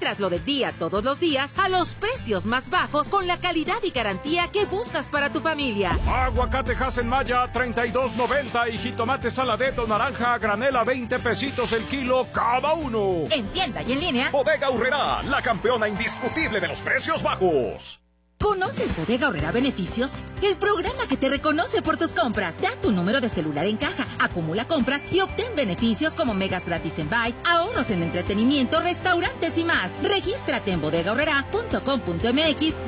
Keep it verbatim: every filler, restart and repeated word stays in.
encuentras lo de día todos los días a los precios más bajos con la calidad y garantía que buscas para tu familia. Aguacate Hass-en-Maya treinta y dos noventa y jitomate saladero naranja a granel a veinte pesitos el kilo cada uno. En tienda y en línea. Bodega Aurrerá, la campeona indiscutible de los precios bajos. ¿Conoces Bodega Aurrerá Beneficios? El programa que te reconoce por tus compras. Da tu número de celular en caja, acumula compras y obtén beneficios como megas gratis en Bait, ahorros en entretenimiento, restaurantes y más. Regístrate en bodega aurrerá punto com punto m x